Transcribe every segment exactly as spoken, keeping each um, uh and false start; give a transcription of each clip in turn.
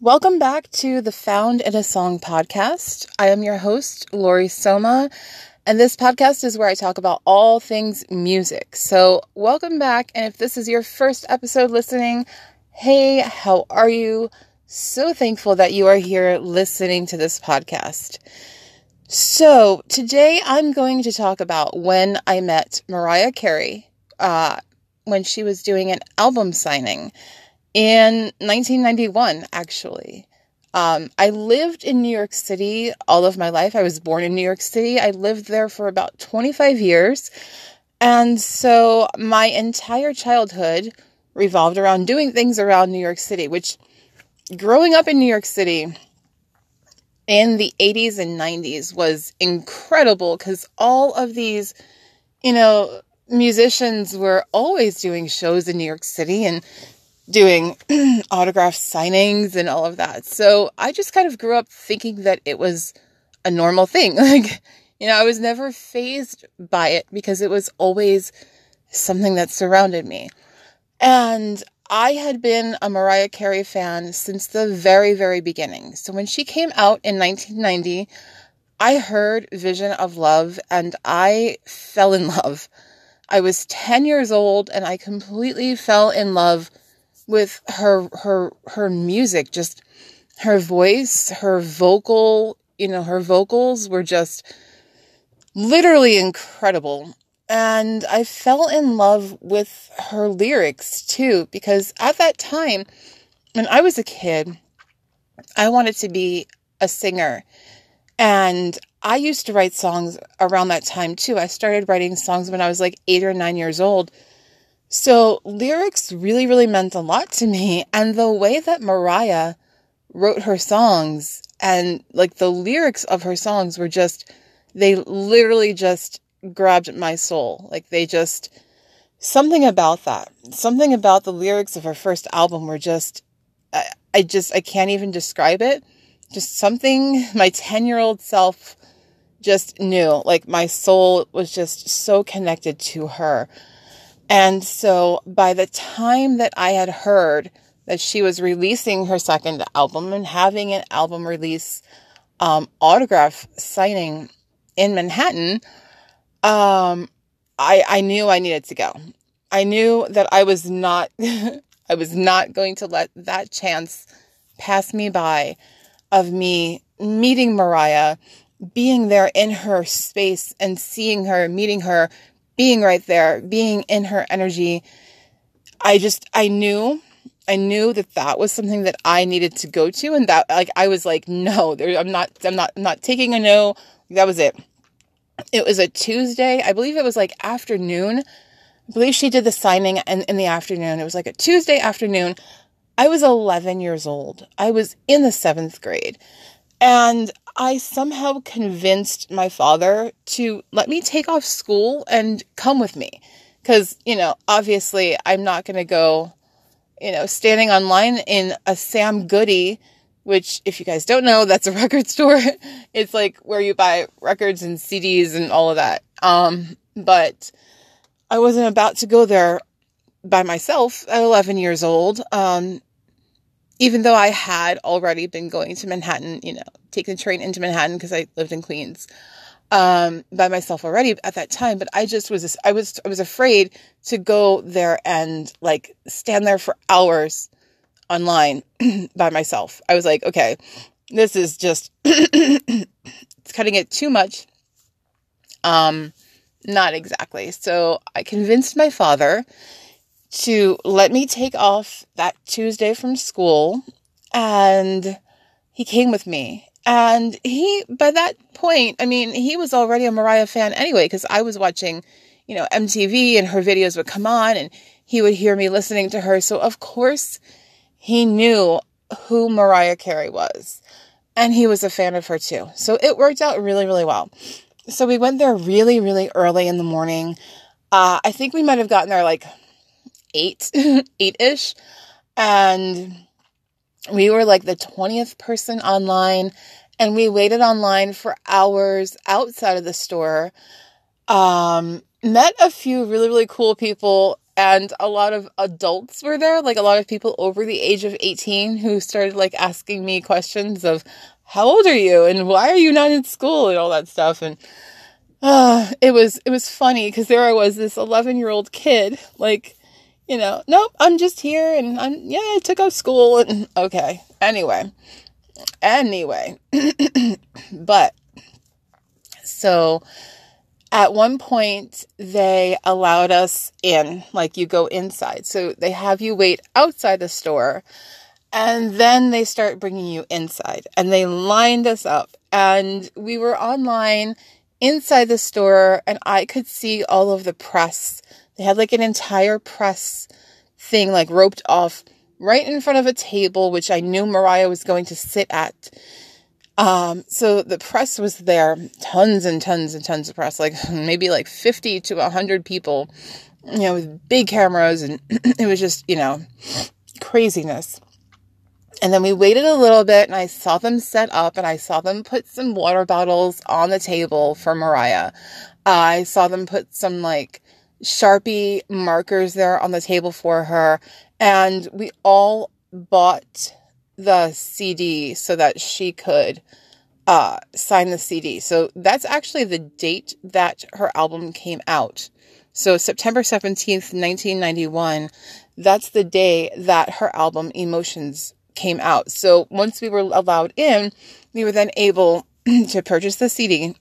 Welcome back to the Found in a Song podcast. I am your host, Lori Soma, and this podcast is where I talk about all things music. So welcome back, and if this is your first episode listening, hey, how are you? So thankful that you are here listening to this podcast. So today I'm going to talk about when I met Mariah Carey, uh, when she was doing an album signing. In nineteen ninety-one, actually. Um, I lived in New York City all of my life. I was born in New York City. I lived there for about twenty-five years. And so my entire childhood revolved around doing things around New York City, which growing up in New York City in the eighties and nineties was incredible because all of these, you know, musicians were always doing shows in New York City and doing autograph signings and all of that. So I just kind of grew up thinking that it was a normal thing. Like, you know, I was never fazed by it because it was always something that surrounded me. And I had been a Mariah Carey fan since the very, very beginning. So when she came out in nineteen ninety, I heard Vision of Love and I fell in love. I was ten years old and I completely fell in love with her, her, her music, just her voice, her vocal, you know, her vocals were just literally incredible. And I fell in love with her lyrics too, because at that time, when I was a kid, I wanted to be a singer. And I used to write songs around that time too. I started writing songs when I was like eight or nine years old. So lyrics really, really meant a lot to me. And the way that Mariah wrote her songs and like the lyrics of her songs were just, they literally just grabbed my soul. Like they just, something about that, something about the lyrics of her first album were just, I, I just, I can't even describe it. Just something my ten-year-old self just knew. Like my soul was just so connected to her. And so by the time that I had heard that she was releasing her second album and having an album release um, autograph signing in Manhattan, um, I, I knew I needed to go. I knew that I was not, I was not going to let that chance pass me by of me meeting Mariah, being there in her space and seeing her, meeting her, being right there, being in her energy. I just, I knew, I knew that that was something that I needed to go to. And that, like, I was like, no, there, I'm not, I'm not, I'm not taking a no. That was it. It was a Tuesday. I believe it was like afternoon. I believe she did the signing in, in the afternoon. It was like a Tuesday afternoon. I was eleven years old. I was in the seventh grade. And I somehow convinced my father to let me take off school and come with me. Because, you know, obviously I'm not going to go, you know, standing online in a Sam Goody, which if you guys don't know, that's a record store. It's like where you buy records and C Ds and all of that. Um, but I wasn't about to go there by myself at eleven years old. Um, even though I had already been going to Manhattan, you know, taking the train into Manhattan because I lived in Queens, um, by myself already at that time. But I just was, I was, I was afraid to go there and like stand there for hours online by myself. I was like, okay, this is just, it's cutting it too much. Um, not exactly. So I convinced my father to let me take off that Tuesday from school, and he came with me. And he, by that point, I mean, he was already a Mariah fan anyway, because I was watching, you know, M T V and her videos would come on and he would hear me listening to her. So of course he knew who Mariah Carey was, and he was a fan of her too. So it worked out really, really well. So we went there really, really early in the morning. Uh, I think we might have gotten there like eight, eight-ish. And we were like the twentieth person online, and we waited online for hours outside of the store. Um, met a few really, really cool people and a lot of adults were there, like a lot of people over the age of eighteen who started like asking me questions of, how old are you? And why are you not in school? And all that stuff. And uh, it was, it was funny because there I was, this eleven year old kid, like, you know, nope, I'm just here and I'm, yeah, I took out school and okay. Anyway, anyway, but so at one point they allowed us in, like you go inside. So they have you wait outside the store and then they start bringing you inside, and they lined us up and we were online inside the store and I could see all of the press. They had like an entire press thing like roped off right in front of a table, which I knew Mariah was going to sit at. Um, so the press was there, tons and tons and tons of press, like maybe like fifty to a hundred people, you know, with big cameras, and it was just, you know, craziness. And then we waited a little bit and I saw them set up and I saw them put some water bottles on the table for Mariah. Uh, I saw them put some like Sharpie markers there on the table for her. And we all bought the C D so that she could uh, sign the C D. So that's actually the date that her album came out. So September seventeenth, nineteen ninety-one, that's the day that her album Emotions came out. So once we were allowed in, we were then able to purchase the C D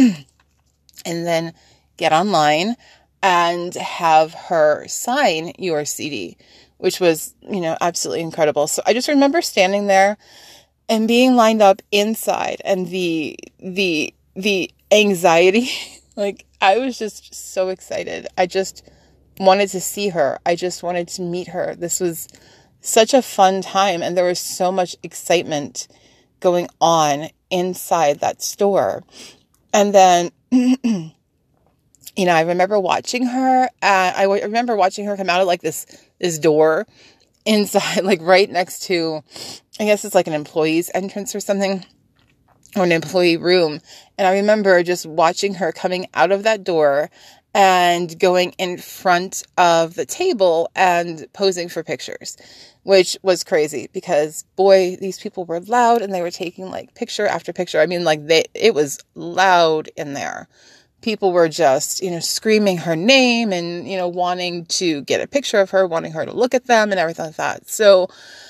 and then get online and have her sign your C D, which was, you know, absolutely incredible. So I just remember standing there and being lined up inside, and the, the, the anxiety, like I was just so excited. I just wanted to see her. I just wanted to meet her. This was such a fun time, and there was so much excitement going on inside that store. And then, you know, I remember watching her, uh, I w- remember watching her come out of like this, this door inside, like right next to, I guess it's like an employee's entrance or something, or an employee room. And I remember just watching her coming out of that door and going in front of the table and posing for pictures, which was crazy because, boy, these people were loud and they were taking like picture after picture. I mean, like they, it was loud in there. People were just, you know, screaming her name and, you know, wanting to get a picture of her, wanting her to look at them and everything like that. So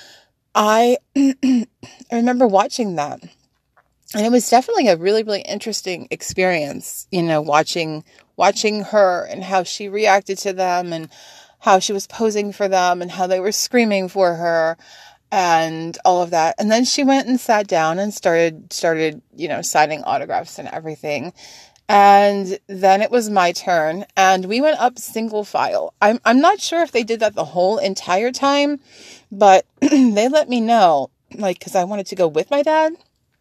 I, I remember watching that. And it was definitely a really, really interesting experience, you know, watching, watching her and how she reacted to them and how she was posing for them and how they were screaming for her and all of that. And then she went and sat down and started, started, you know, signing autographs and everything. And then it was my turn and we went up single file. I'm, I'm not sure if they did that the whole entire time, but they let me know, like, cause I wanted to go with my dad.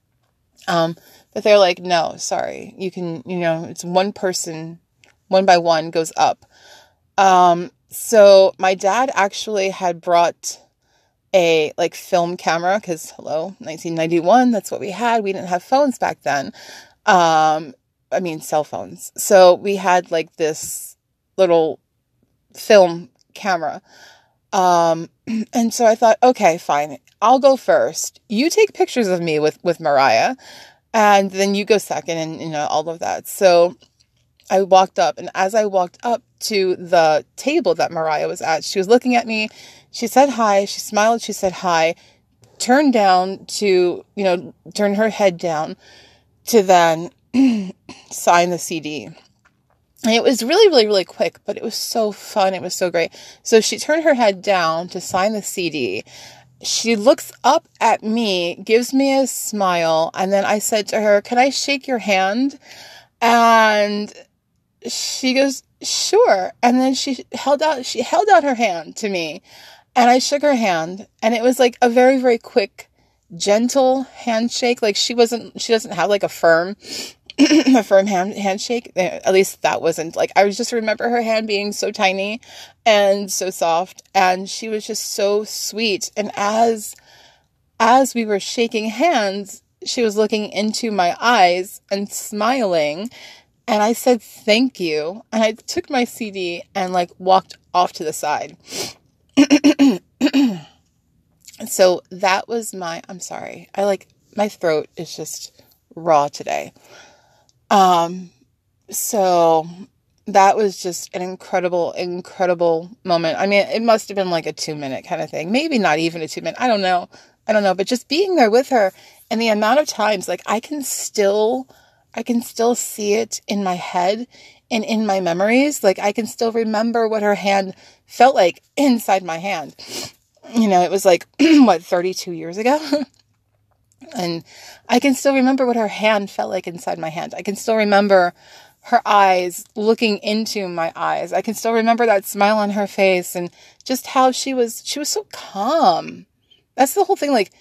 Um, but they're like, no, sorry, you can, you know, it's one person, one by one goes up. Um, so my dad actually had brought a like film camera, cause hello, nineteen ninety-one, that's what we had. We didn't have phones back then. Um, I mean, cell phones. So we had like this little film camera. Um, and so I thought, okay, fine. I'll go first. You take pictures of me with, with Mariah, and then you go second and, you know, all of that. So I walked up, and as I walked up to the table that Mariah was at, she was looking at me. She said hi. She smiled. She said hi, turned down to, you know, turn her head down to then sign the C D. And it was really, really, really quick, but it was so fun. It was so great. So she turned her head down to sign the C D. She looks up at me, gives me a smile. And then I said to her, can I shake your hand? And she goes, sure. And then she held out, she held out her hand to me and I shook her hand. And it was like a very, very quick, gentle handshake. Like she wasn't, she doesn't have like a firm a firm hand handshake. At least that wasn't like, I just remember her hand being so tiny and so soft, and she was just so sweet. And as, as we were shaking hands, she was looking into my eyes and smiling. And I said, thank you. And I took my C D and like walked off to the side. So that was my, I'm sorry. I like, my throat is just raw today. Um, so that was just an incredible, incredible moment. I mean, it must have been like a two minute kind of thing. Maybe not even a two minute. I don't know. I don't know. But just being there with her and the amount of times, like I can still, I can still see it in my head and in my memories. Like I can still remember what her hand felt like inside my hand. You know, it was like, what, thirty-two years ago? And I can still remember what her hand felt like inside my hand. I can still remember her eyes looking into my eyes. I can still remember that smile on her face and just how she was, she was so calm. That's the whole thing. Like,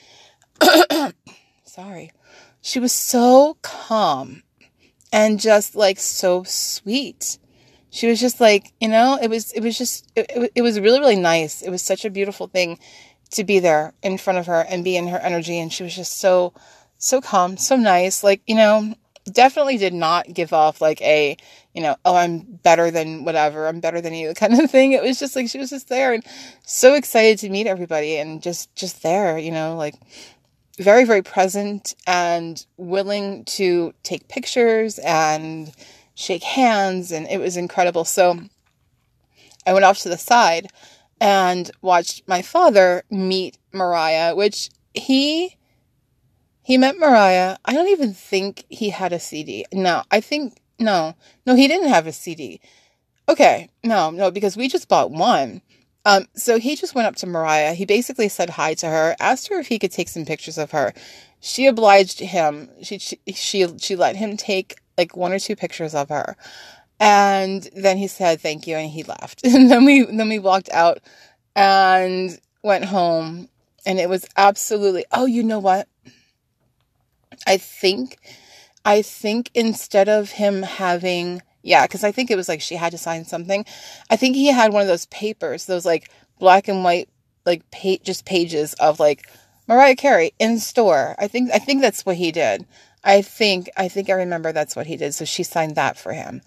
sorry. She was so calm and just like so sweet. She was just like, you know, it was, it was just, it, it was really, really nice. It was such a beautiful thing to be there in front of her and be in her energy. And she was just so, so calm, so nice. Like, you know, definitely did not give off like a, you know, oh, I'm better than whatever. I'm better than you kind of thing. It was just like, she was just there and so excited to meet everybody and just, just there, you know, like very, very present and willing to take pictures and shake hands. And it was incredible. So I went off to the side and watched my father meet Mariah, which he, he met Mariah. I don't even think he had a C D. No, I think, no, no, he didn't have a C D. Okay. No, no, because we just bought one. Um, so he just went up to Mariah. He basically said hi to her, asked her if he could take some pictures of her. She obliged him. She, she, she, she let him take like one or two pictures of her. And then he said, thank you. And he left. And then we, then we walked out and went home and it was absolutely, oh, you know what? I think, I think instead of him having, yeah, cause I think it was like, she had to sign something. I think he had one of those papers, those like black and white, like pa- just pages of like Mariah Carey in store. I think, I think that's what he did. I think, I think I remember that's what he did. So she signed that for him.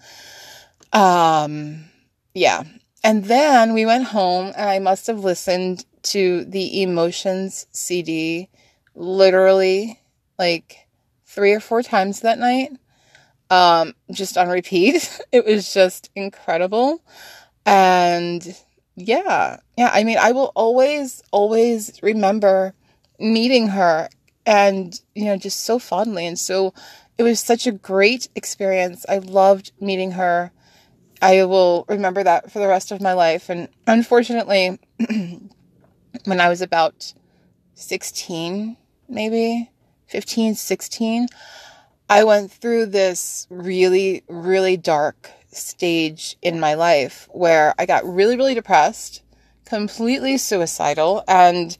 Um, yeah. And then we went home and I must have listened to the Emotions C D literally like three or four times that night. Um, just on repeat. It was just incredible. And yeah, yeah. I mean, I will always, always remember meeting her and, you know, just so fondly. And so it was such a great experience. I loved meeting her. I will remember that for the rest of my life. And unfortunately, when I was about sixteen, maybe fifteen, sixteen, I went through this really, really dark stage in my life where I got really, really depressed, completely suicidal, and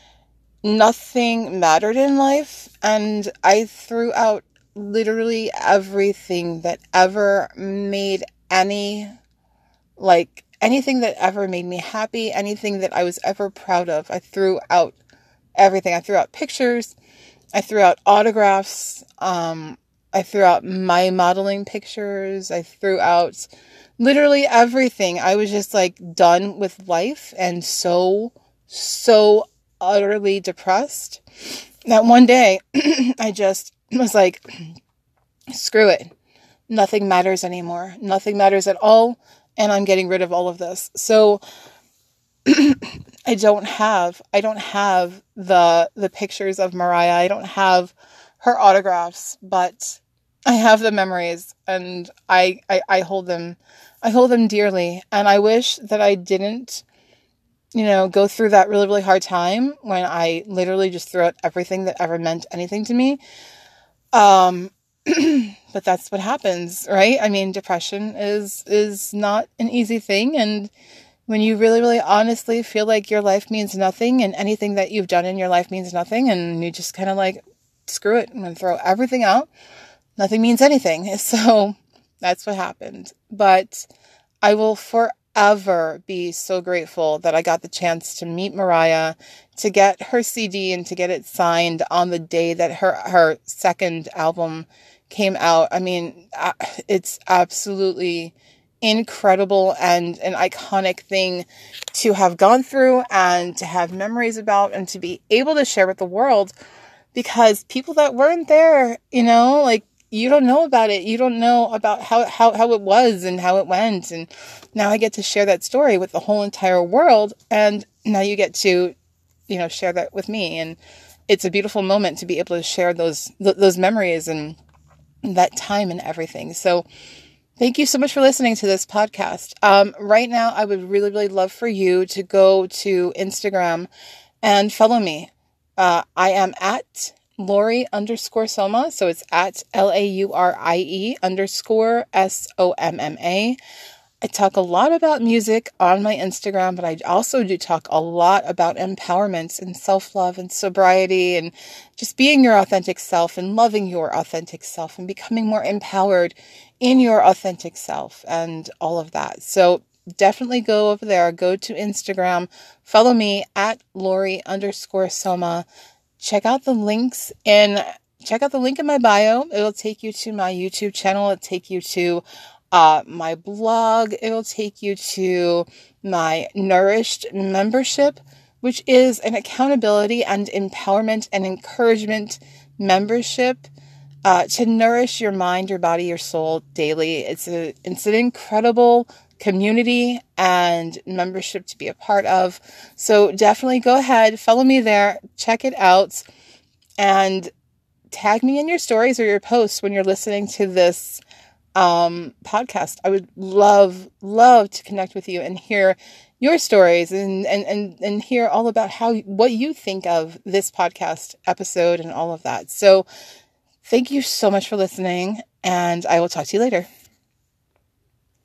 nothing mattered in life. And I threw out literally everything that ever made any, like anything that ever made me happy, anything that I was ever proud of. I threw out everything. I threw out pictures. I threw out autographs. Um, I threw out my modeling pictures. I threw out literally everything. I was just like done with life and so, so utterly depressed that one day I just was like, screw it. Nothing matters anymore. Nothing matters at all. And I'm getting rid of all of this. So I don't have, I don't have the, the pictures of Mariah. I don't have her autographs, but I have the memories and I, I, I hold them, I hold them dearly. And I wish that I didn't, you know, go through that really, really hard time when I literally just threw out everything that ever meant anything to me. Um, but that's what happens, right? I mean, depression is, is not an easy thing. And when you really, really honestly feel like your life means nothing and anything that you've done in your life means nothing, and you just kind of like, screw it, I'm going to throw everything out. Nothing means anything. So that's what happened. But I will for ever be so grateful that I got the chance to meet Mariah, to get her C D and to get it signed on the day that her, her second album came out. I mean, it's absolutely incredible and an iconic thing to have gone through and to have memories about and to be able to share with the world, because people that weren't there, you know, like, you don't know about it. You don't know about how, how, how it was and how it went. And now I get to share that story with the whole entire world. And now you get to, you know, share that with me. And it's a beautiful moment to be able to share those, th- those memories and that time and everything. So thank you so much for listening to this podcast. Um, right now, I would really, really love for you to go to Instagram and follow me. Uh, I am at Laurie underscore Soma. So it's at L A U R I E underscore S O M M A. I talk a lot about music on my Instagram, but I also do talk a lot about empowerment and self-love and sobriety and just being your authentic self and loving your authentic self and becoming more empowered in your authentic self and all of that. So definitely go over there, go to Instagram, follow me at Laurie underscore Soma. Check out the links in, check out the link in my bio. It'll take you to my YouTube channel. It'll take you to uh, my blog. It'll take you to my Nourished membership, which is an accountability and empowerment and encouragement membership uh, to nourish your mind, your body, your soul daily. It's a, it's an incredible community and membership to be a part of. So definitely go ahead, follow me there, check it out, and tag me in your stories or your posts when you're listening to this um, podcast. I would love, love to connect with you and hear your stories and, and, and, and hear all about how, what you think of this podcast episode and all of that. So thank you so much for listening, and I will talk to you later.